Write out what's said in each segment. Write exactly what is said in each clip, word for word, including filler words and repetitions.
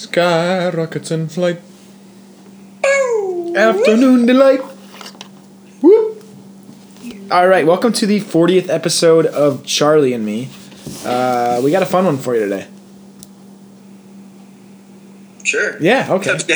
Sky rockets in flight. Afternoon delight. Whoop. All right, welcome to the fortieth episode of Charlie and Me. Uh, we got a fun one for you today. Sure. Yeah, okay. uh,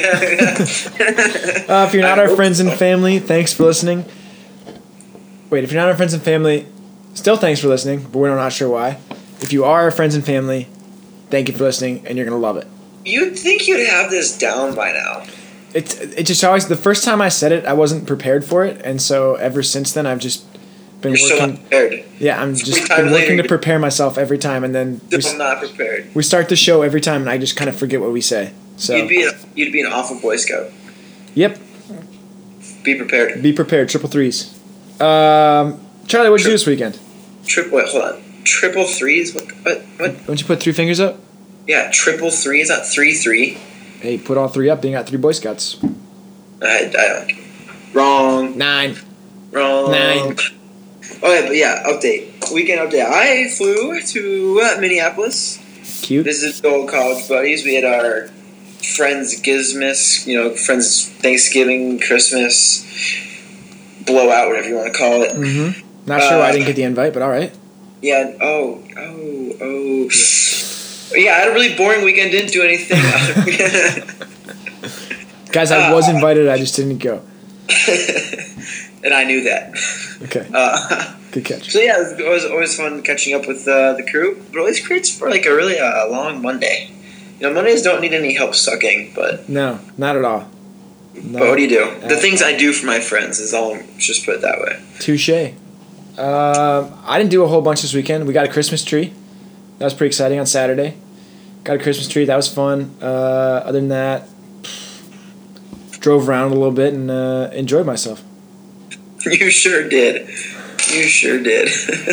if you're not our friends and family, thanks for listening. Wait, if you're not our friends and family, still thanks for listening, but we're not sure why. If you are our friends and family, thank you for listening, and you're going to love it. You'd think you'd have this down by now. It's it just always, the first time I said it, I wasn't prepared for it, and so ever since then, I've just been You're working. so not prepared. Yeah, I'm just Every time been working later, to prepare myself every time, and then we, Still not prepared. we start the show every time, and I just kind of forget what we say. So You'd be a, you'd be an awful Boy Scout. Yep, Be prepared. be prepared. Triple threes. Um, Charlie, what'd you do this weekend? Triple. Wait, hold on. Triple threes. What? What? What? Don't you put three fingers up? Yeah, triple threes. Not three three. Hey, put all three up. Then you got three Boy Scouts. I, I don't. Wrong. Nine. Wrong. Nine. Okay, but yeah, update. Weekend update. I flew to uh, Minneapolis. Cute. Visited old college buddies. We had our friends Gizmas, you know, friends Thanksgiving, Christmas, blowout, whatever you want to call it. Mm-hmm. Not sure why I Uh, didn't get the invite, but all right. Yeah. Oh. Oh. Oh. Yeah. yeah, I had a really boring weekend. Didn't do anything. Guys, I uh, was invited. I just didn't go. And I knew that. Okay. Uh, Good catch. so yeah, it was always, always fun catching up with uh, the crew. But it always creates for like a really uh, long Monday. You know, Mondays don't need any help sucking, but No, not at all. No. but what do you do? The Uh, things I do for my friends is all. Let's just put it that way. Touche. Um, I didn't do a whole bunch this weekend. We got a Christmas tree. That was pretty exciting on Saturday. Got a Christmas tree. That was fun. Uh, other than that, drove around a little bit and uh, enjoyed myself. You sure did. You sure did.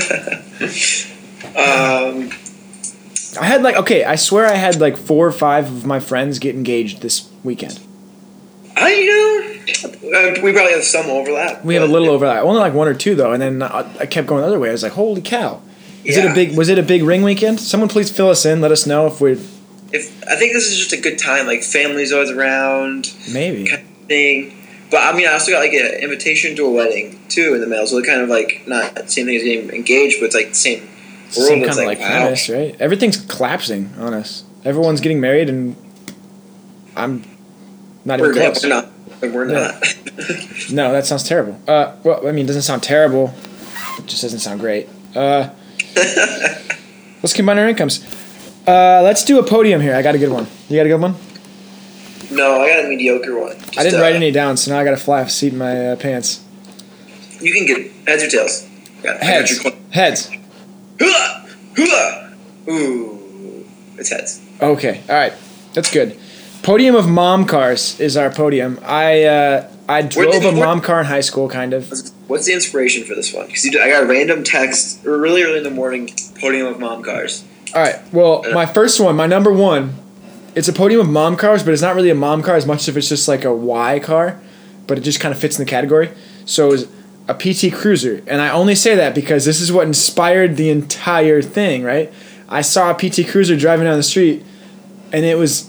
um, I had like, okay, I swear I had like four or five of my friends get engaged this weekend. I you know uh, we probably have some overlap. We have a but- little overlap. Only like one or two though, and then I, I kept going the other way. I was like, holy cow. Is it Yeah. a big? Was it a big ring weekend? Someone please fill us in. Let us know if we're If I think this is just a good time, like families always around, maybe. kind of thing. But I mean, I also got like an invitation to a wedding too in the mail, so it's kind of like not the same thing as getting engaged, but it's like the same It's world. some It's kind of like, like wow. premise, right? Everything's collapsing on us. Everyone's getting married, and I'm not We're, even yeah, close. we're not. We're Yeah. not. No, that sounds terrible. Uh, well, I mean, it doesn't sound terrible. It just doesn't sound great. Uh, let's combine our incomes. Uh, let's do a podium here. I got a good one. You got a good one? No, I got a mediocre one. Just, I didn't uh, write any down, so now I got to fly off a seat in my uh, pants. You can get heads or tails. Got, Heads. I got your Heads. Hula! Hula! Ooh, it's heads. Okay. All right. That's good. Podium of mom cars is our podium. I uh, I drove did a you- mom car in high school, kind of. What's the inspiration for this one? Because I got a random text really early in the morning. Podium of mom cars. All right. Well, my first one, my number one, it's a podium of mom cars, but it's not really a mom car as much as if it's just like a Y car, but it just kind of fits in the category. So it was a P T Cruiser, and I only say that because this is what inspired the entire thing, right? I saw a P T Cruiser driving down the street, and it was.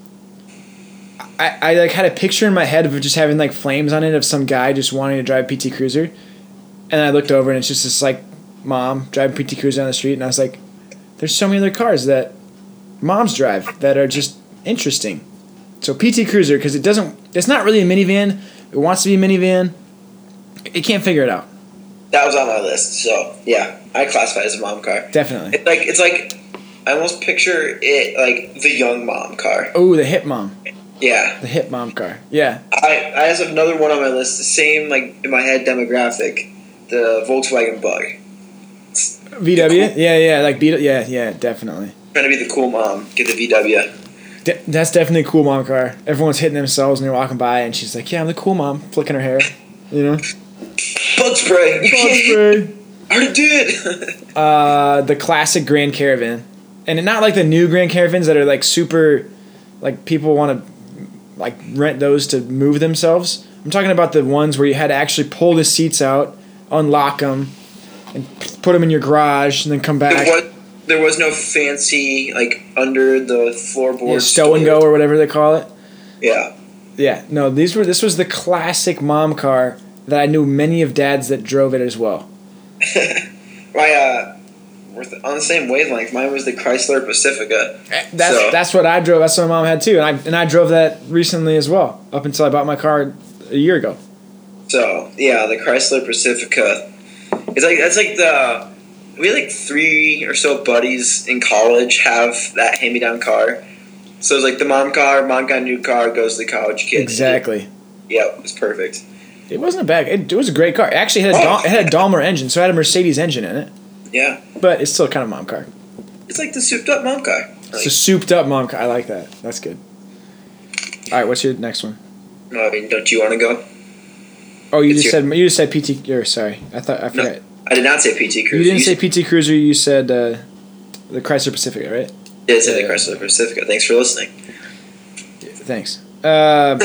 I, I like had a picture in my head of just having like flames on it of some guy just wanting to drive a P T Cruiser, and I looked over and it's just this like mom driving P T Cruiser down the street, and I was like, there's so many other cars that moms drive that are just interesting. So P T Cruiser, because it doesn't, it's not really a minivan. It wants to be a minivan. It can't figure it out. That was on my list, so yeah, I classify it as a mom car. Definitely. It's like it's like I almost picture it like the young mom car. Oh, the hip mom. Yeah, The hip mom car. Yeah. I I have another one on my list. The same like in my head demographic, the Volkswagen Bug. V W? Yeah, yeah, like beat yeah, yeah, definitely. Trying to be the cool mom, get the V W. De- that's definitely a cool mom car. Everyone's hitting themselves when they're walking by, and she's like, "Yeah, I'm the cool mom," flicking her hair, you know. Bug spray. You can't. I already did. uh, the classic Grand Caravan, and not like the new Grand Caravans that are like super, like people want to, like rent those to move themselves. I'm talking about the ones where you had to actually pull the seats out, unlock them, and put them in your garage, and then come back. The what? there was no fancy like under the floorboard. Yeah, stow and go or whatever they call it. Yeah. Yeah. No, these were. This was the classic mom car that I knew many of dads that drove it as well. My uh, we're on the same wavelength. Mine was the Chrysler Pacifica. That's so. that's what I drove. That's what my mom had too, and I and I drove that recently as well. Up until I bought my car a year ago. So yeah, the Chrysler Pacifica. It's like that's like the we had like three or so buddies in college have that hand-me-down car. So it's like the mom car, mom got a new car, goes to the college kid. Exactly. Yeah, it was perfect. It wasn't a bad. It, it was a great car. It actually had a Oh. Dal- it had a Daimler engine, so it had a Mercedes engine in it. Yeah, But it's still kind of mom car. it's like the souped-up mom car. It's Like, a souped up mom car. I like that. That's good. All right, what's your next one? no, I mean, don't you want to go? Oh, you It's just your- said you just said P T. Or sorry, I thought I forgot. I did not say P T Cruiser. You didn't say s- P T Cruiser. You said uh, the Chrysler Pacifica, right? did say yeah. the Chrysler Pacifica. Thanks for listening. Thanks. Uh,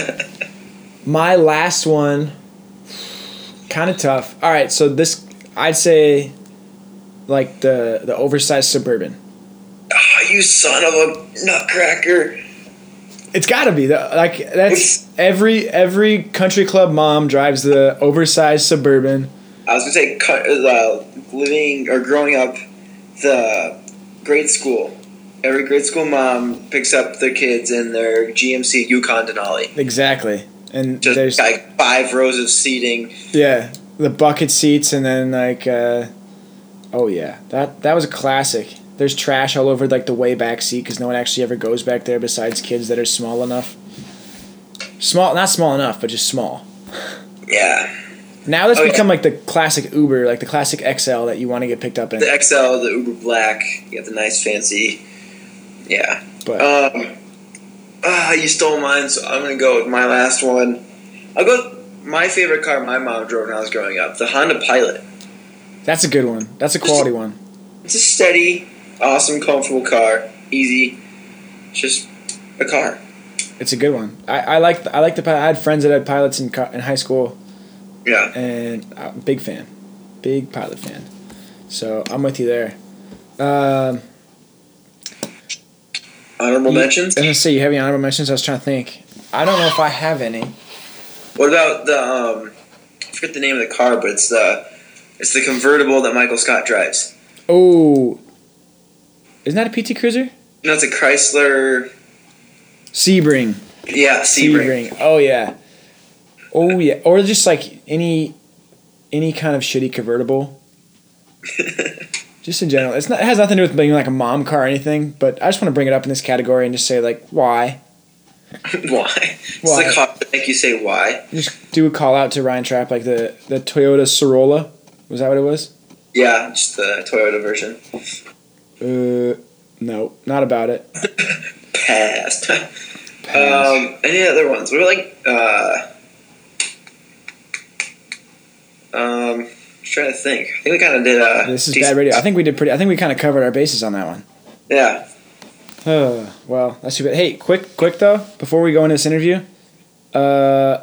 my last one, kind of tough. All right, so this I'd say, like the the oversized Suburban. Oh, you son of a nutcracker! It's got to be the, like that's every every country club mom drives the oversized Suburban. I was gonna say, cu- uh, living or growing up, the grade school. Every grade school mom picks up their kids in their G M C Yukon Denali. Exactly, and Just there's like five rows of seating. yeah the bucket seats, and then like uh, oh yeah that that was a classic. There's trash all over like the way back seat because no one actually ever goes back there besides kids that are small enough. Small, not small enough, but just small. Yeah. Now that's Oh, yeah. become like the classic Uber, like the classic X L that you want to get picked up in. The X L, the Uber Black, you got the nice fancy. Yeah. But Um, ah, you stole mine, so I'm gonna go with my last one. I'll go with my favorite car my mom drove when I was growing up, the Honda Pilot. that's a good one. That's a quality one. It's a steady, awesome, comfortable car. Easy. It's just a car. It's a good one. I, I like I like the pilot. I had friends that had pilots in co- in high school, Yeah. and I'm a big fan, big pilot fan. So I'm with you there. Um, Honorable you- mentions? I was gonna say you have any honorable mentions. I was trying to think. I don't know if I have any. What about the, um, I forget the name of the car, but it's the, it's the convertible that Michael Scott drives. Oh, isn't that a P T Cruiser? No, it's a Chrysler, Sebring. yeah, Sebring. Sebring. Oh yeah. Oh yeah. Or just like any any kind of shitty convertible. Just in general. It's not it has nothing to do with being like a mom car or anything, but I just want to bring it up in this category and just say like why. Why? It's Why? the car that make you say why. Just do a call out to Ryan Trapp like the, the Toyota Corolla. Was that what it was? Yeah, just the Toyota version. Uh no, not about it. Passed. Pass. Um, any other ones? What are like, uh, um, just trying to think. I think we kind of did, uh, This is decent- bad radio. I think we did pretty I think we kind of covered our bases on that one. Yeah. Uh, well, that's too bad. Hey, quick, quick though, before we go into this interview, uh,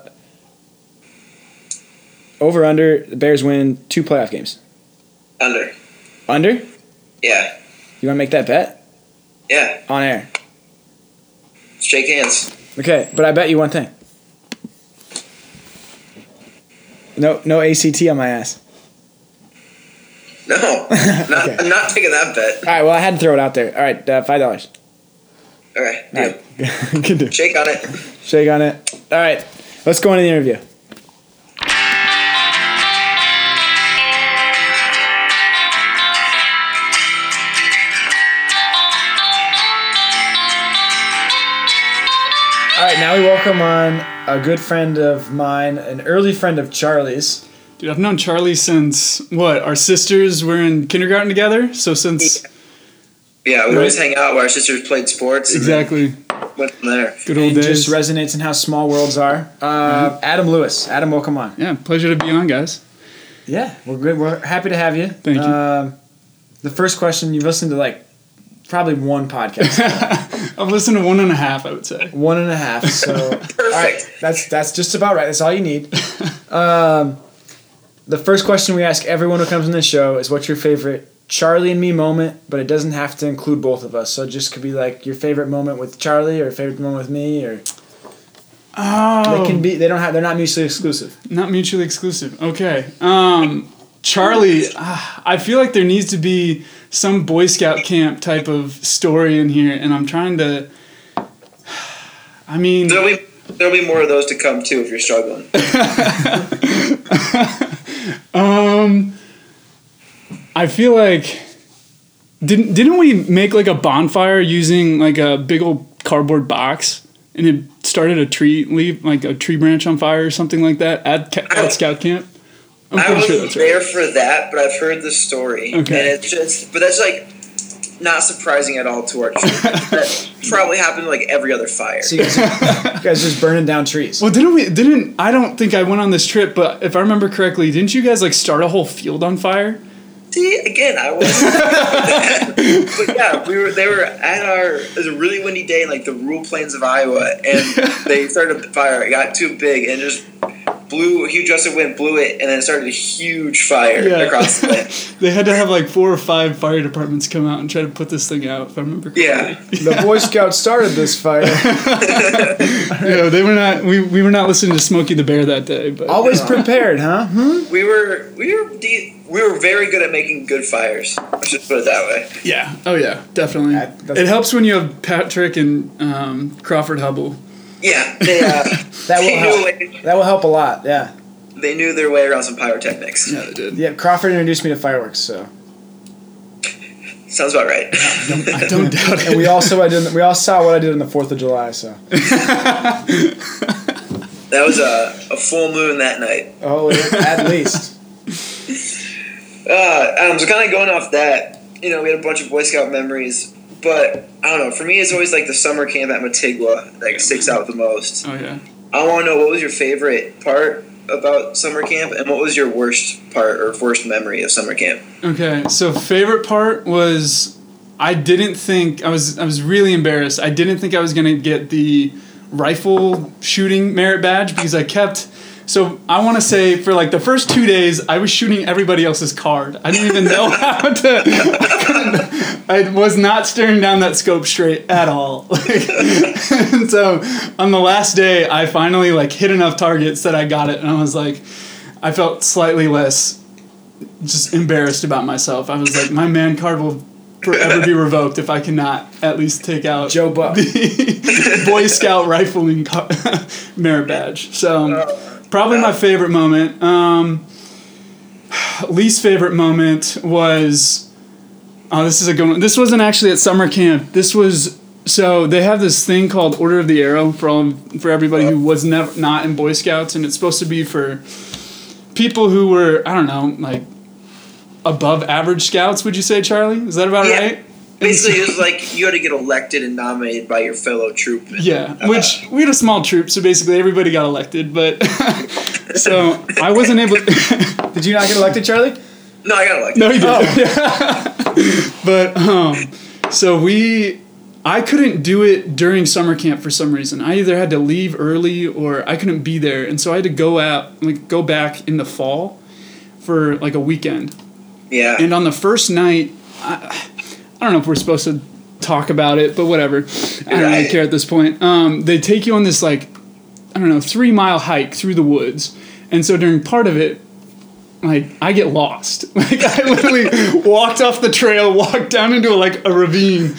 over under the Bears win two playoff games. Under. Under? Yeah. You want to make that bet Yeah. on air? Shake hands. Okay, but I bet you one thing. No, no A C T on my ass. No. Not, Okay. I'm not taking that bet. All right, well I had to throw it out there. All right, uh, five dollars. Okay. All Deal. right, good deal. Shake on it. Shake on it. All right, let's go into the interview. All right, now we welcome on a good friend of mine, an early friend of Charlie's. Dude, I've known Charlie since, what, our sisters were in kindergarten together? So since, Yeah, we Right. always hang out where our sisters played sports. and exactly, Went from there. good old It days. just resonates in how small worlds are. Uh, Adam Lewis. Adam, welcome on. Yeah, pleasure to be on, guys. Yeah, we're good. We're happy to have you. Thank you. Um, the first question, you've listened to like probably one podcast. I've listened to one and a half, I would say. One and a half. So Perfect. all right, that's that's just about right. That's all you need. Um, the first question we ask everyone who comes on this show is, "What's your favorite Charlie and me moment, but it doesn't have to include both of us. So it just could be like your favorite moment with Charlie or favorite moment with me, or Oh. they can be. They don't have. They're not mutually exclusive. Not mutually exclusive. Okay. Um, Charlie, ah, I feel like there needs to be some Boy Scout camp type of story in here, and I'm trying to. I mean, There'll be there'll be more of those to come too if you're struggling. um, I feel like didn't didn't we make like a bonfire using like a big old cardboard box, and it started a tree leaf like a tree branch on fire or something like that at, ca- at Scout camp? I'm I pretty wasn't sure that's there right. for that, but I've heard the story, Okay. and it's just but that's like not surprising at all to our trip. That probably happened like every other fire. So you guys, you guys just burning down trees. Well, didn't we? Didn't I don't think I went on this trip, but if I remember correctly, didn't you guys like start a whole field on fire? See, again, I wasn't. But yeah, we were. They were at our. It was a really windy day in like the rural plains of Iowa, and they started a fire. It got too big and just blew a huge gust of wind, blew it, and then it started a huge fire Yeah. across the land. They had to have like four or five fire departments come out and try to put this thing out. If I remember correctly. Yeah, The Boy Scouts started this fire. Yeah, they were not. We, we were not listening to Smokey the Bear that day. But Always prepared, huh? Hmm? we were. We were. De- we were very good at making good fires. Let's just put it that way. yeah, oh yeah, definitely. That- that's- It helps when you have Patrick and um, Crawford Hubble. Yeah, they. Uh, That they will knew help. way- That will help a lot. Yeah. They knew their way around some pyrotechnics. Yeah, they did. Yeah. Crawford introduced me to fireworks, so Sounds about right. I don't doubt it. and we also I did. We all saw what I did on the Fourth of July. So That was a, a full moon that night. oh, at least. Uh, um, so kind of going off that, you know, we had a bunch of Boy Scout memories, but I don't know. For me, it's always like the summer camp at Matigua that sticks out the most. Oh yeah. I want to know, what was your favorite part about summer camp, and what was your worst part or worst memory of summer camp? Okay, so favorite part was I didn't think I was I was really embarrassed. I didn't think I was gonna get the rifle shooting merit badge because I kept. So I want to say for like the first two days I was shooting everybody else's card. I didn't even know how to. I, couldn't- I was not staring down that scope straight at all. Like, and so on the last day I finally like hit enough targets that I got it, and I was like, I felt slightly less just embarrassed about myself. I was like, my man card will forever be revoked if I cannot at least take out Joe Buck. the Boy Scout rifling car- merit badge. So probably my favorite moment. Um, least favorite moment was oh, this is a good one. This wasn't actually at summer camp. This was so they have this thing called Order of the Arrow for all for everybody who was never not in Boy Scouts, and it's supposed to be for people who were I don't know like above average scouts. Would you say, Charlie? Is that about Yeah. right? Basically, it was like you had to get elected and nominated by your fellow troop. Yeah, Uh, which we had a small troop, so basically everybody got elected. But so I wasn't able. to... Did you not get elected, Charlie? No, I got elected. No, he didn't. But um, so we, I couldn't do it during summer camp for some reason. I either had to leave early or I couldn't be there, and so I had to go out, like go back in the fall for like a weekend. Yeah. And on the first night, I, I don't know if we're supposed to talk about it, but whatever. I don't really Right. care at this point. Um, they take you on this like, I don't know, three mile hike through the woods, and so during part of it, like I get lost. Like I literally walked off the trail, walked down into like a ravine.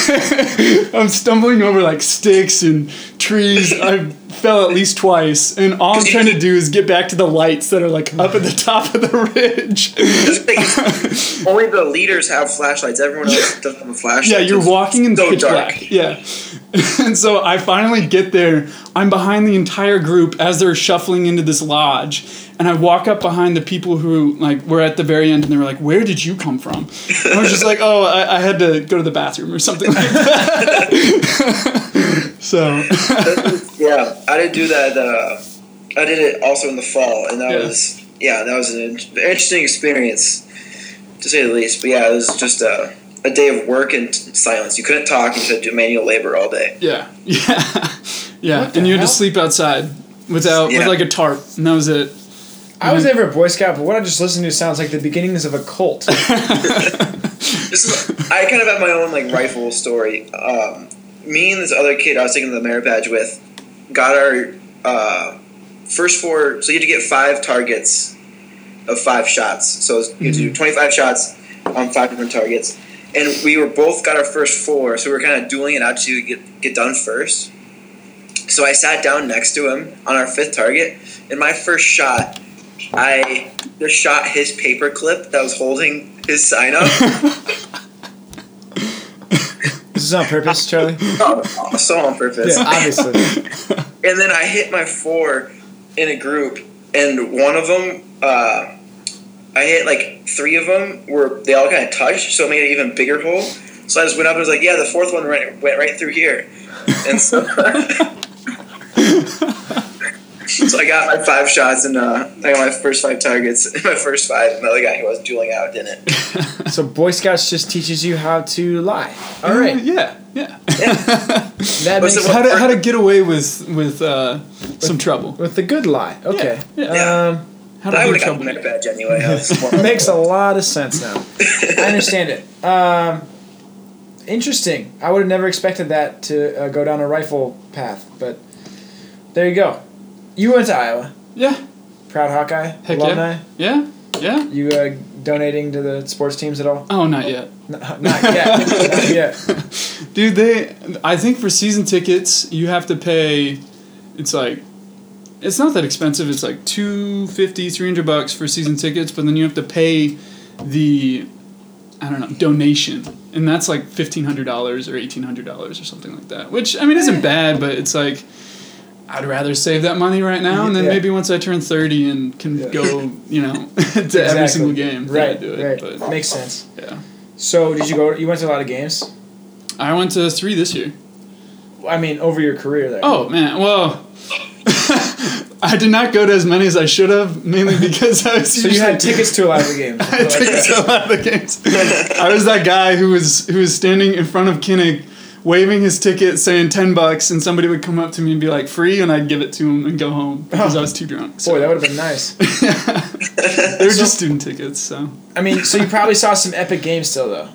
I'm stumbling over like sticks and trees. I fell at least twice, and all I'm trying to do is get back to the lights that are like up at the top of the ridge. Just think, only the leaders have flashlights. Everyone else doesn't have a flashlight. Yeah, you're It's walking in so pitch dark. black. Yeah. And so I finally get there. I'm behind the entire group as they're shuffling into this lodge. And I walk up behind the people who like were at the very end, and they were like, "Where did you come from?" And I was just like, "Oh, I, I had to go to the bathroom or something like that." So Yeah, I did do that. Uh, I did it also in the fall, and that Yeah. was yeah, that was an in- interesting experience, to say the least. But yeah, it was just a, a day of work and silence. You couldn't talk; you just had to do manual labor all day. yeah, yeah, yeah. What the And you had to hell? sleep outside without Yeah. with like a tarp, and that was it. I was never a Boy Scout, but what I just listened to sounds like the beginnings of a cult. This is, I kind of have my own like rifle story. Um, me and this other kid I was taking the merit badge with got our uh, first four. So you had to get five targets of five shots. So you had to do twenty-five shots on five different targets, and we were both got our first four. So we were kind of dueling it out to get get done first. So I sat down next to him on our fifth target, and my first shot, I just shot his paper clip that was holding his sign up. This is on purpose, Charlie? Oh, so on purpose. Yeah, obviously. And then I hit my four in a group, and one of them, uh, I hit like three of them where they all kind of touched, so it made an even bigger hole. So I just went up and was like, yeah, the fourth one went, went right through here. And so... So I got my five shots, and uh, I got my first five targets. My first five, and the other guy who was dueling out didn't. So Boy Scouts just teaches you how to lie. All right. Uh, yeah, yeah. Yeah. That Was makes it how to how to get away with with uh, some trouble. with the good lie. Okay. Yeah, yeah. Um, How to I do would have got trouble. the merit badge anyway. I was more- makes a lot of sense now. I understand it. Um, interesting. I would have never expected that to uh, go down a rifle path, but there you go. You went to Iowa. Yeah. Proud Hawkeye. Heck alumni. yeah. Yeah. Yeah. You uh, donating to the sports teams at all? Oh, not yet. No, not yet. Not yet. Dude, they I think for season tickets you have to pay it's like it's not that expensive. It's like two fifty, three hundred bucks for season tickets, but then you have to pay the I don't know, donation. And that's like fifteen hundred dollars or eighteen hundred dollars or something like that. Which I mean isn't bad, but it's like I'd rather save that money right now, and then Yeah. maybe once I turn thirty and can Yeah. go, you know, to Exactly. every single game, then Right. I'd do it. Right. But Makes sense. yeah, So did you go? You went to a lot of games. I went to three this year. I mean, over your career there. Oh man, well, I did not go to as many as I should have, mainly because I was. So you had tickets to a lot of the games. I had tickets to a lot of the games. I was that guy who was who was standing in front of Kinnick, waving his ticket, saying ten bucks, and somebody would come up to me and be like, "Free," and I'd give it to him and go home because I was too drunk. So. Boy, that would have been nice. They were just student tickets, so. I mean, so you probably saw some epic games still, though.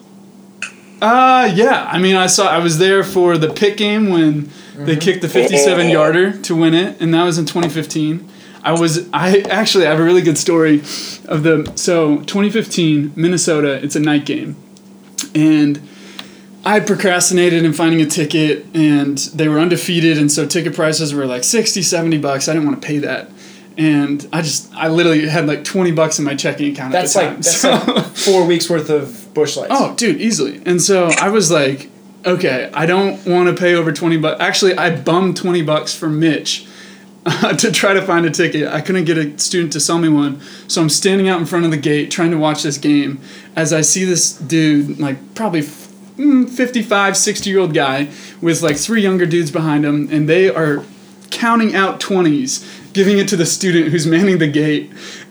Uh yeah. I mean, I saw. I was there for the Pitt game when they kicked the fifty-seven yarder to win it, and that was in twenty fifteen. I was. I actually have a really good story of the. So twenty fifteen Minnesota. It's a night game, and I procrastinated in finding a ticket, and they were undefeated, and so ticket prices were like sixty, seventy bucks. I didn't want to pay that. And I just, I literally had like twenty bucks in my checking account That's at the like time. that's so. like four weeks worth of Busch Lights. Oh, dude, easily. And so I was like, okay, I don't want to pay over twenty bucks. Actually, I bummed twenty bucks from Mitch uh, to try to find a ticket. I couldn't get a student to sell me one. So I'm standing out in front of the gate trying to watch this game as I see this dude, like probably fifty-five, sixty-year-old guy with like three younger dudes behind him, and they are counting out twenties, giving it to the student who's manning the gate,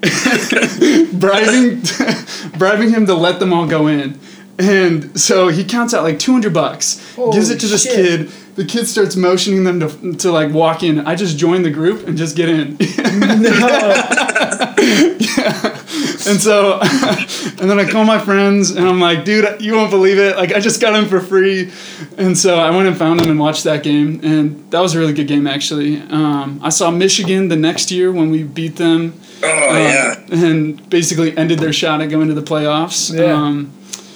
bribing bribing him to let them all go in. And so he counts out like two hundred bucks, Holy gives it to this shit. kid. The kid starts motioning them to, to like walk in. I just join the group and just get in. Yeah. And so, and then I call my friends and I'm like, dude, you won't believe it. Like, I just got him for free. And so I went and found him and watched that game. And that was a really good game, actually. Um, I saw Michigan the next year when we beat them. Oh, uh, yeah. And basically ended their shot at going to the playoffs. Yeah. Um,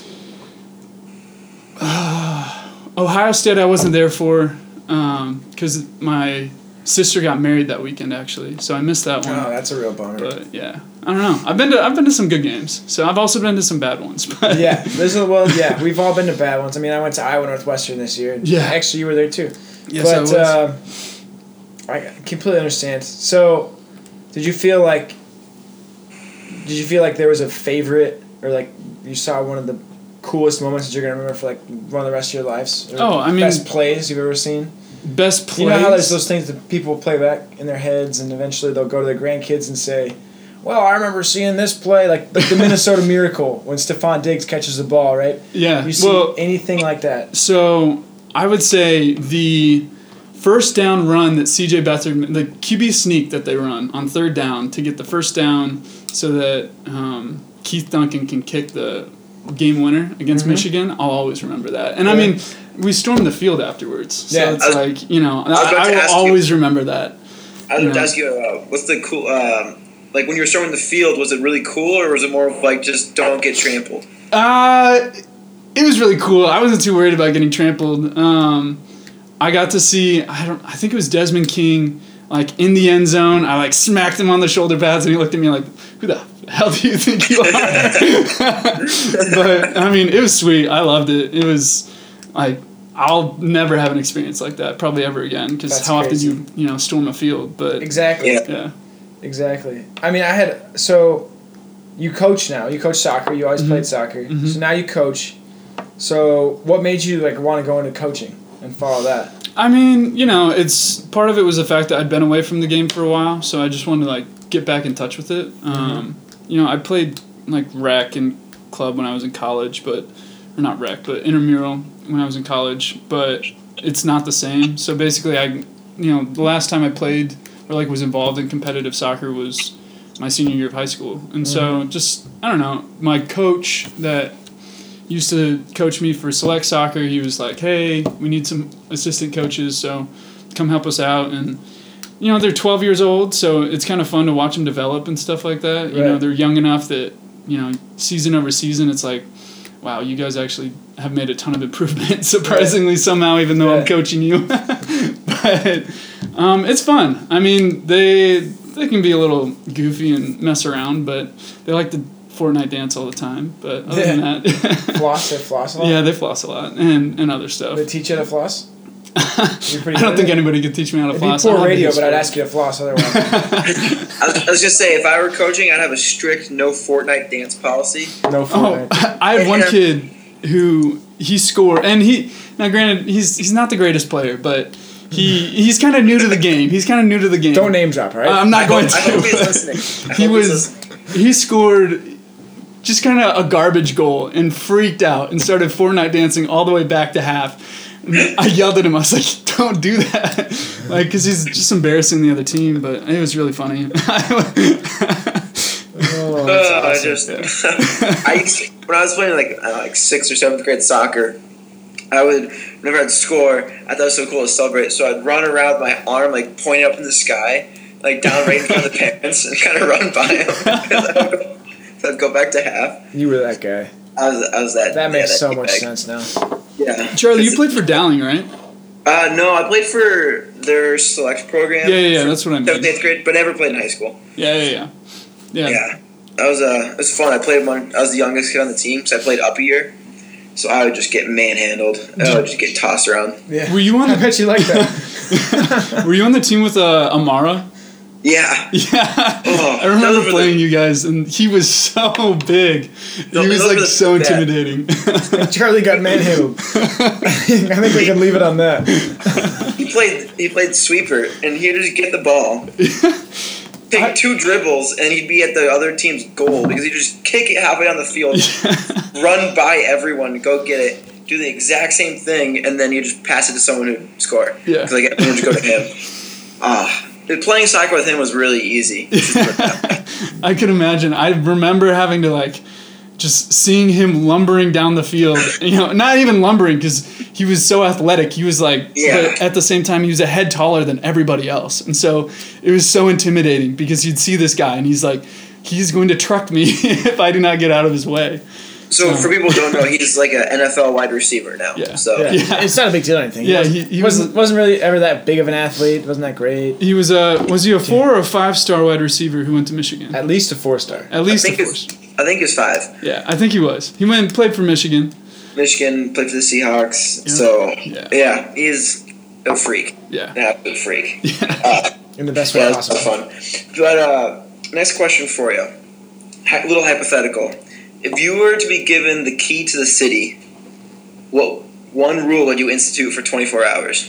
uh, Ohio State I wasn't there for because um, my sister got married that weekend, actually. So I missed that one. Oh, that's a real bummer. But yeah, I don't know. I've been to I've been to some good games. So I've also been to some bad ones. But Yeah, this is well. Yeah, we've all been to bad ones. I mean, I went to Iowa Northwestern this year. And Yeah. actually, you were there too. Yes, I but was. Uh, I completely understand. So, did you feel like? Did you feel like there was a favorite, or like you saw one of the coolest moments that you're gonna remember for like one of the rest of your lives? Or Oh, I mean- best plays you've ever seen. Best plays. You know how there's those things that people play back in their heads, and eventually they'll go to their grandkids and say, "Well, I remember seeing this play, like, like the Minnesota Miracle when Stephon Diggs catches the ball, right?" Yeah. You see Well, anything like that? so I would say the first down run that C J Beathard, the Q B sneak that they run on third down to get the first down so that um, Keith Duncan can kick the game winner against mm-hmm. Michigan, I'll always remember that. And yeah. I mean, we stormed the field afterwards. So yeah. it's was, like, you know, I, I, I will always you, remember that. I was going to ask you, uh, what's the cool, um, like when you were storming the field, was it really cool or was it more of like just don't get trampled? Uh, it was really cool. I wasn't too worried about getting trampled. Um, I got to see, I don't, I think it was Desmond King, like in the end zone. I like smacked him on the shoulder pads and he looked at me like, who the hell do you think you are? But I mean, it was sweet. I loved it. It was like, I'll never have an experience like that probably ever again because how crazy. often you, you know, storm a field. But exactly. Yeah. yeah. Exactly. I mean, I had, so you coach now. You coach soccer. You always mm-hmm. played soccer. Mm-hmm. So now you coach. So what made you like want to go into coaching and follow that? I mean, you know, it's part of it was the fact that I'd been away from the game for a while, so I just wanted to like get back in touch with it. Um, mm-hmm. You know, I played like rec and club when I was in college, but or not rec, but intramural when I was in college, but it's not the same. So basically, I, you know, the last time I played or like was involved in competitive soccer was my senior year of high school, and mm-hmm. so just I don't know, my coach that used to coach me for select soccer, he was like, hey, we need some assistant coaches, so come help us out. And, you know, they're twelve years old, so it's kind of fun to watch them develop and stuff like that. You right. know, they're young enough that, you know, season over season, it's like, wow, you guys actually have made a ton of improvement, surprisingly right. somehow, even though yeah. I'm coaching you. But um, it's fun. I mean, they they can be a little goofy and mess around, but they like to Fortnite dance all the time, but other yeah. than that, floss. They floss a lot. Yeah, they floss a lot, and, and other stuff. They teach you how to floss. I don't think anybody could teach me how to It'd floss. It'd be poor radio, but I'd ask you to floss otherwise. I was, I was just say, if I were coaching, I'd have a strict no Fortnite dance policy. No Fortnite. Oh, I had one kid who he scored, and he now granted he's he's not the greatest player, but he he's kind of new to the game. He's kind of new to the game. Don't name drop, all right? Uh, I'm not I going hope, to. I hope he's listening. I he hope was he's listening. he scored. Just kind of a garbage goal and freaked out and started Fortnite dancing all the way back to half. And I yelled at him. I was like, "Don't do that!" Like, because he's just embarrassing the other team. But it was really funny. oh, uh, awesome. I just, I used to, when I was playing like uh, like sixth or seventh grade soccer, I would whenever I'd score, I thought it was so cool to celebrate. So I'd run around with my arm like pointing up in the sky, like down right in front of the parents, and kind of run by them. I'd go back to half. You were that guy. I was. I was that. That makes yeah, that so much bag. sense now. Yeah. Charlie, you played for Dowling, right? Uh, no, I played for their select program. Yeah, yeah, yeah. That's what I mean. Seventh, eighth grade, but never played in high school. Yeah, yeah, yeah. Yeah. Yeah. That was uh, it was fun. I played one. I was the youngest kid on the team, so I played up a year. So I would just get manhandled. I would just get tossed around. Yeah. Were you on? I bet you like that. Were you on the team with uh, Amara? Yeah. Yeah. Oh, I remember playing the, you guys, and he was so big. No, he was like the, so yeah. intimidating. Charlie got manhandled. I think we can leave it on that. He played. He played sweeper, and he'd just get the ball, take I, two dribbles, and he'd be at the other team's goal because he'd just kick it halfway down the field, yeah. run by everyone, go get it, do the exact same thing, and then you just pass it to someone who'd score. Yeah. Because like everyone would just go to him. Ah. Playing soccer with him was really easy. I can imagine. I remember having to like just seeing him lumbering down the field. You know, not even lumbering because he was so athletic. He was like, yeah. but at the same time, he was a head taller than everybody else, and so it was so intimidating because you'd see this guy and he's like, he's going to truck me if I do not get out of his way. So, so for people who don't know, he's like an N F L wide receiver now. Yeah. So yeah. Yeah. It's not a big deal or anything. Yeah, he, he, he wasn't was, wasn't really ever that big of an athlete. Wasn't that great. He was a was he a four or a five star wide receiver who went to Michigan? At least a four star. At least I a think four star. I think it's five. Yeah, I think he was. He went and played for Michigan. Michigan played for the Seahawks. Yeah. So yeah. yeah, he's a freak. Yeah, an absolute freak. Yeah. Uh, In the best way yeah, possible. Fun. But uh, next question for you, a little hypothetical. If you were to be given the key to the city, what one rule would you institute for twenty-four hours?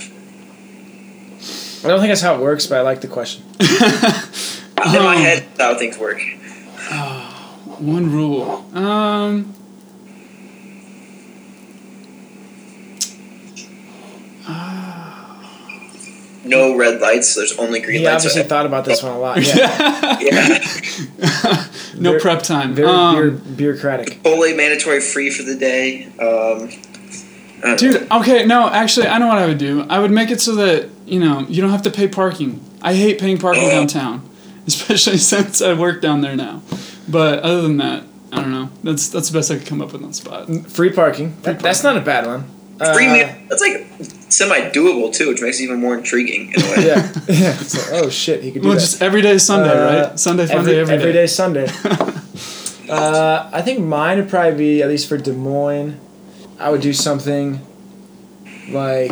I don't think that's how it works, but I like the question. In my head, that's how things work. Oh, one rule. Um. Uh, no red lights. So there's only green He lights. obviously So- thought about this one a lot. Yeah. yeah. No Very- prep time. Very Um, beer, bureaucratic. Chipotle mandatory free for the day. Um, I don't Dude, know. okay, no, actually, I know what I would do. I would make it so that, you know, you don't have to pay parking. I hate paying parking Oh. downtown, especially since I work down there now. But other than that, I don't know. That's that's the best I could come up with on the spot. Free parking. That, that's not a bad one. Free Uh, meal. That's like semi doable too, which makes it even more intriguing in a way. Yeah. Yeah. It's like, oh shit, he could do Well, that. just every day is Sunday, Uh, right? Sunday, fun every, day, every day. every day's Sunday. uh, I think mine would probably be, at least for Des Moines, I would do something like,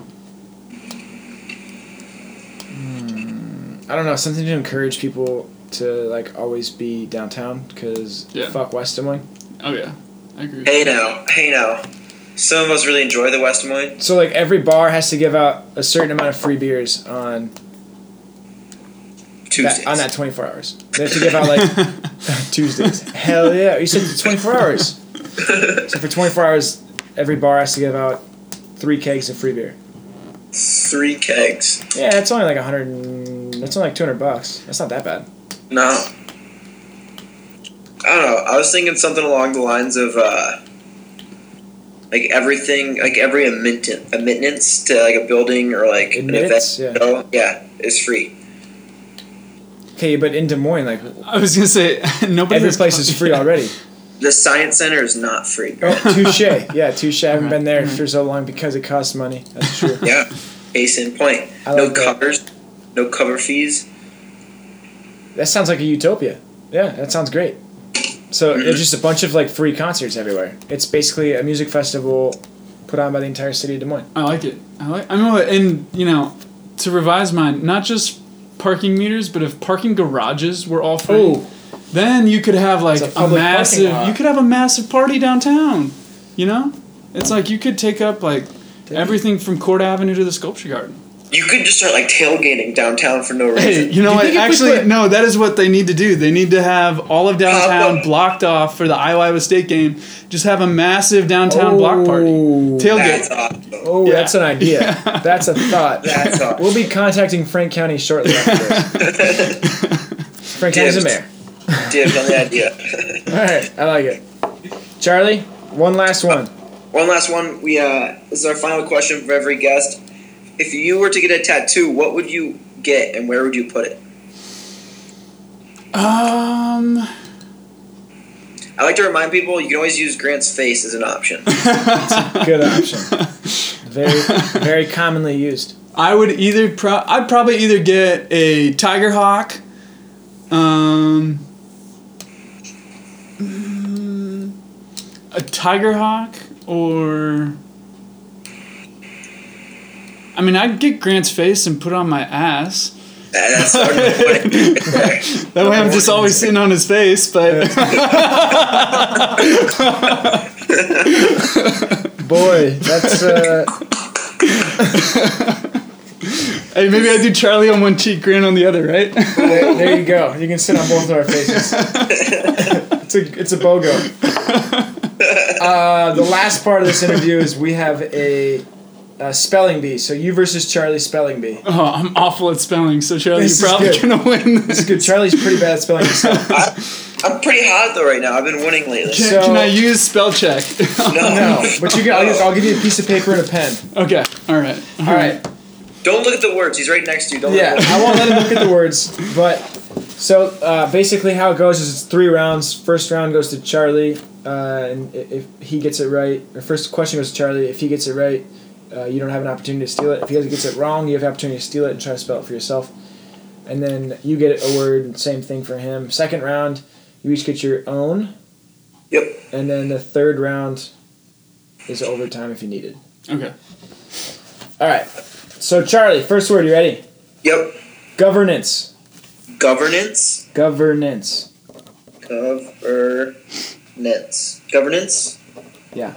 hmm, I don't know, something to encourage people to like always be downtown, because Yeah. fuck West Des Moines. Oh, yeah. I agree. Hey now, hey now. Some of us really enjoy the West Des Moines. So like every bar has to give out a certain amount of free beers on Tuesdays. that, on that twenty-four hours. They have to give out like Tuesdays. Hell yeah! You said twenty-four hours. So for twenty-four hours, every bar has to give out three kegs of free beer. Three kegs. Yeah, it's only like a hundred. and- That's only like two hundred bucks. That's not that bad. No. I don't know. I was thinking something along the lines of uh, like everything, like every admittance, admittance to like a building or like Admittance? an Yeah. event, yeah. yeah, is free. Okay, but in Des Moines, like I was going to say, nobody every has place con- is free already. The Science Center is not free. Oh, touche. Yeah, touche. I haven't been there Alright. for so long because it costs money. That's true. Yeah. Case in point. I No like that. covers, no cover fees. That sounds like a utopia. Yeah, that sounds great. So it's just a bunch of like free concerts everywhere. It's basically a music festival put on by the entire city of Des Moines. I like it. I like. I mean, and you know, to revise mine, not just parking meters, but if parking garages were all free, Oh. then you could have like It's a a, public massive. parking lot. You could have a massive party downtown. You know, it's like you could take up like everything from Court Avenue to the Sculpture Garden. You could just start like tailgating downtown for no reason. Hey, you know Do you what? think if we Actually, put- no. That is what they need to do. They need to have all of downtown up. blocked off for the Iowa State game. Just have a massive downtown block party. Oh. Tailgate. That's awesome. Oh, Yeah. that's an idea. Yeah. That's a thought. That's awesome. We'll be contacting Frank County shortly after this. Frank County's the mayor. Dibs on the idea. All right, I like it. Charlie, one last one. One last one. We uh, this is our final question for every guest. If you were to get a tattoo, what would you get and where would you put it? Um. I like to remind people you can always use Grant's face as an option. Good option. Very, very commonly used. I would either pro- I'd probably either get a tiger hawk, um, mm, a tiger hawk, or I mean I'd get Grant's face and put it on my ass. That's our point. That way I'm just always sitting on his face, but Boy, that's uh, hey, maybe I do Charlie on one cheek, Grant on the other, right? there, there you go. You can sit on both of our faces. It's a it's a BOGO. Uh, the last part of this interview is we have a, a spelling bee. So you versus Charlie spelling bee. Oh, I'm awful at spelling, so Charlie, This you're is probably good. gonna win. This is good. Charlie's pretty bad at spelling himself. I, I'm pretty hot though right now. I've been winning lately. Can, So- can I use spell check? No, but you can. I'll, I'll give you a piece of paper and a pen. Okay, all right. All right. Don't look at the words. He's right next to you. Don't Yeah, look at I won't let him look at the words. But so uh, basically, how it goes is it's three rounds. First round goes to Charlie, uh, and i- if he gets it right, the first question goes to Charlie. If he gets it right, uh, you don't have an opportunity to steal it. If he gets it wrong, you have the opportunity to steal it and try to spell it for yourself. And then you get a word. Same thing for him. Second round, you each get your own. Yep. And then the third round is overtime if you need it. Okay. All right. So Charlie, first word. You ready? Yep. Governance. Governance. Governance. Governance. Governance. Yeah.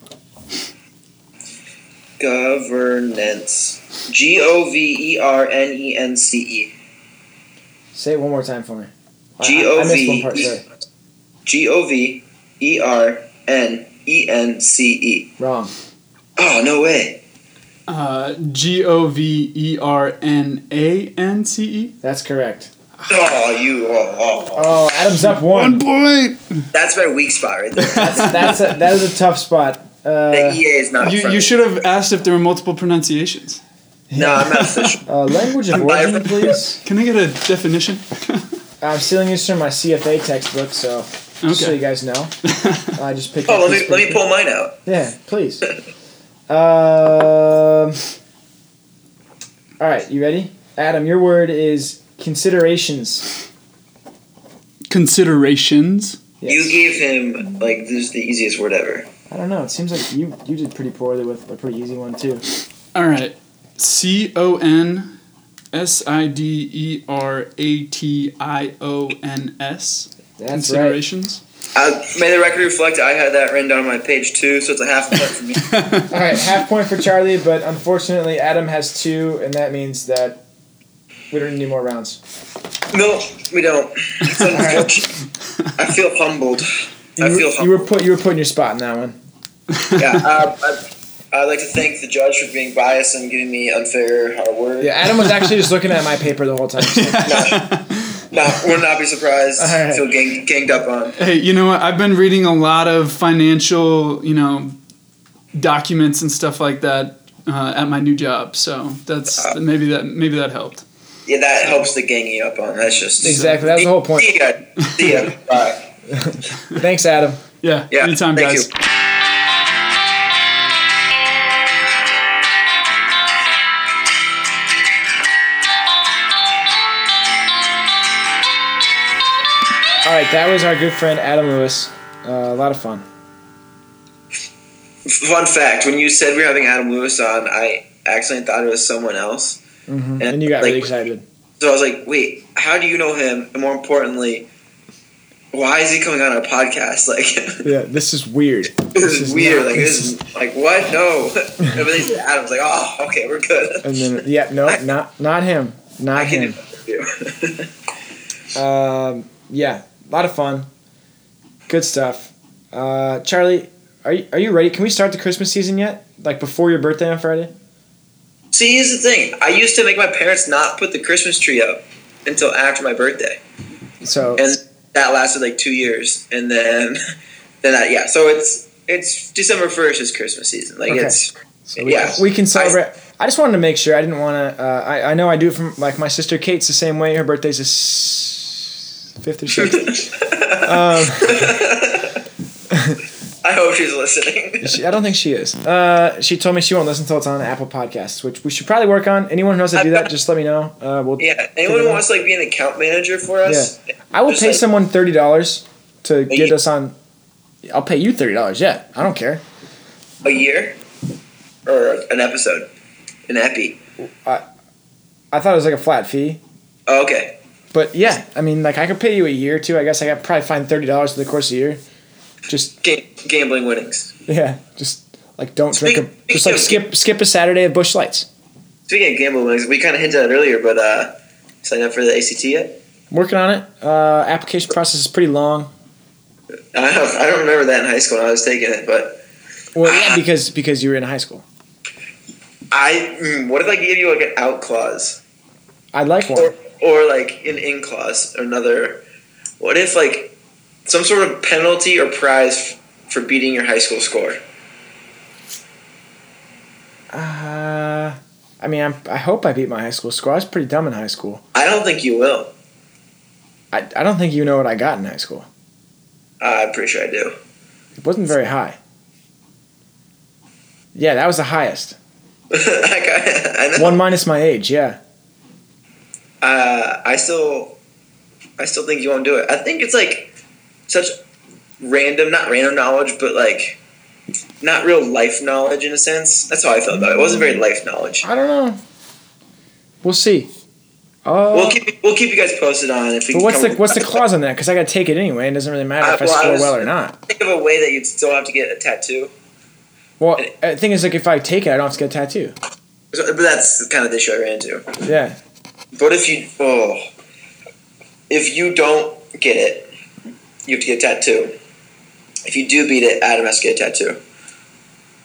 Governance. G O V E R N E N C E. Say it one more time for me. I- G I- O I missed one V part, sorry. G O V E R N E N C E. Wrong. Oh, no way. Uh, G O V E R N A N C E. That's correct. Oh, you. Oh, oh. Oh, Adam's up one. One point. That's my weak spot right there. That's that's a, that is a tough spot. Uh, The E A is not. You, you should have asked if there were multiple pronunciations. No, I'm not official. uh, language of origin, please. Can I get a definition? I'm stealing this from my C F A textbook, so just so Okay. you guys know, I just picked. Oh, up let this me let me paper. pull mine out. Yeah, please. um. All right, you ready? Adam, your word is considerations. Considerations. Yes. You gave him like this is the easiest word ever. I don't know. It seems like you you did pretty poorly with a pretty easy one too. All right. C O N S I D E R A T I O N S. That's Considerations. Uh, may the record reflect I had that written down on my page too, so it's a half point for me. right. All right, half point for Charlie, but unfortunately Adam has two, and that means that we don't need any more rounds. No, we don't. It's unfortunate. I feel humbled. You, I were- feel you were humbled. put you were put in your spot in that one. Yeah, uh, I, I'd like to thank the judge for being biased and giving me unfair uh, word. Yeah, Adam was actually just looking at my paper the whole time. So. No, would not be surprised. All right. I feel gang, ganged up on. Hey, you know what? I've been reading a lot of financial, you know, documents and stuff like that uh, at my new job. So that's Uh, maybe that maybe that helped. Yeah, that helps the ganging up on. That's just Exactly, that was the whole point. See ya. See ya. Bye. Thanks, Adam. Yeah. Yeah. Anytime, thank guys. you. All right, that was our good friend Adam Lewis. Uh, a lot of fun. Fun fact: when you said we were having Adam Lewis on, I accidentally thought it was someone else. hmm And you got like, really excited. So I was like, "Wait, how do you know him?" And more importantly, why is he coming on our podcast? Like, Yeah, this is weird. this, is, weird. not- like, this is like what? No. Everything's Adam's like, "Oh, okay, we're good." And then yeah, no, not not him, not I can him. do it. Um, yeah, a lot of fun. Good stuff. Uh, Charlie, are you, are you ready? Can we start the Christmas season yet? Like before your birthday on Friday? See, here's the thing. I used to make my parents not put the Christmas tree up until after my birthday, So and that lasted like two years. And then, then I, yeah. So it's it's December first is Christmas season. Like Okay. it's So we, yeah. we can celebrate. I, just wanted to make sure. I didn't want to. Uh, I I know I do it from like my sister Kate's the same way. Her birthday's the s- fifth or sixth. um, I hope she's listening. she, I don't think she is. Uh, she told me she won't listen until it's on Apple Podcasts, which we should probably work on. Anyone who knows how to do that, just let me know. Uh, we'll. Yeah. Anyone who wants to like be an account manager for us? I will just, pay like, someone thirty dollars to get year? us on. I'll pay you thirty dollars. Yeah, I don't care. a year or an episode, an epi. I thought it was like a flat fee. Oh, okay. But yeah, I mean, like I could pay you a year too. I guess I could probably find thirty dollars for the course of the year. Just Ga- gambling winnings. yeah, just like don't drink Speak- a just like speaking skip skip a Saturday of Busch Lights. Speaking of gambling winnings, we kind of hinted at it earlier, but uh, signed up for the A C T yet? Working on it. Uh, application process is pretty long. I don't, I don't remember that in high school when I was taking it, but Well, yeah, because because you were in high school. I mm, what if I gave you like an out clause I'd like one. or or like an in clause or another? What if like some sort of penalty or prize f- for beating your high school score? Uh, I mean, I'm, I hope I beat my high school score. I was pretty dumb in high school. I don't think you will. I, I don't think you know what I got in high school. Uh, I'm pretty sure I do. It wasn't very high. Yeah, that was the highest. I, I know. One minus my age, yeah. Uh, I still, I still think you won't do it. I think it's like such random, not random knowledge, but like not real life knowledge in a sense. That's how I felt about it. It wasn't very life knowledge. I don't know. We'll see. Uh, We'll keep we'll keep you guys posted on it if we. but can what's come the up what's the with- clause on that? Because I got to take it anyway. It doesn't really matter if I Uh, well, I score was- well or not. Think of a way that you'd still have to get a tattoo. Well, the thing is, like, if I take it, I don't have to get a tattoo. So, but that's kind of the issue I ran into. Yeah. But if you oh, if you don't get it, you have to get a tattoo. If you do beat it, Adam has to get a tattoo.